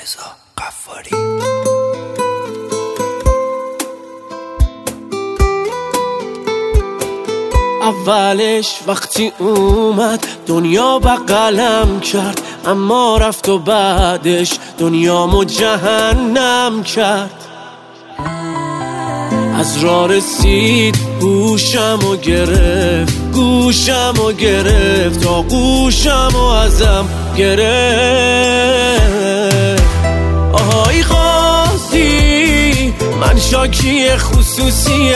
علیرضا غفاری. اولش وقتی اومد دنیا بغلم کرد، اما رفت و بعدش دنیامو جهنم کرد. از راه رسید گوشمو گرفت تا گوشمو ازم گرفت. آهای قاضی من شاکی خصوصی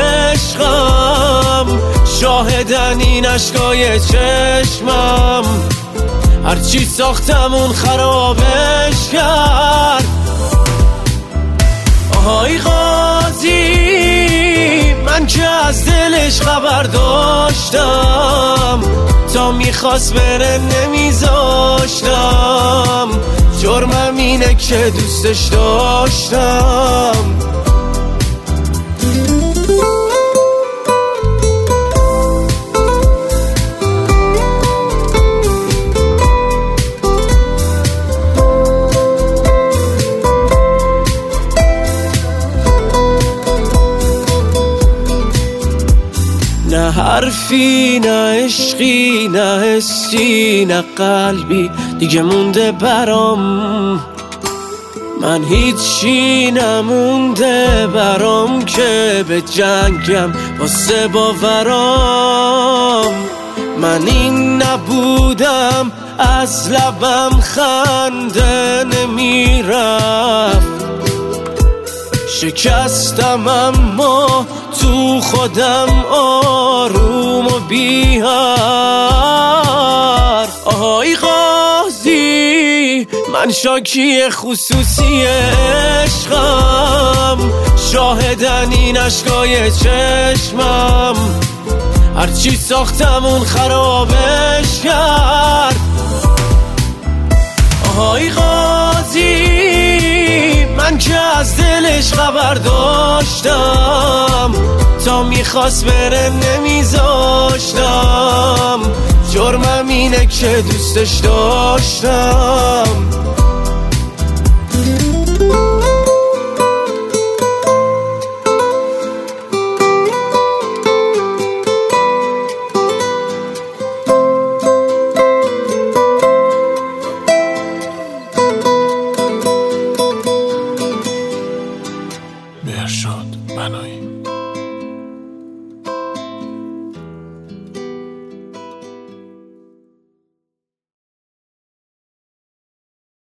عشقم، شاهدن این اشکای چشمم، هرچی ساختم اون خرابش کرد. آهای قاضی من که از دلش خبر داشتم، تا میخواست بره نمیذاشتم، جرمم اینه که دوستش داشتم. نه حرفی نه عشقی نه حسی نه قلبی دیگه مونده برام، من هیچی نمونده برام که به جنگم واسه باورام. من این نبودم از لبم خنده نمیرفت، شکستم اما تو خودم آروم و بی حرف. آهای قاضی من شاکی خصوصی عشقم، شاهدن این اشکای چشمم، هرچی ساختم اون خرابش کرد. آهای قاضی من که از دلش خبر داشتم، تا میخواست بره نمیذاشتم، جرمم اینه که دوستش داشتم.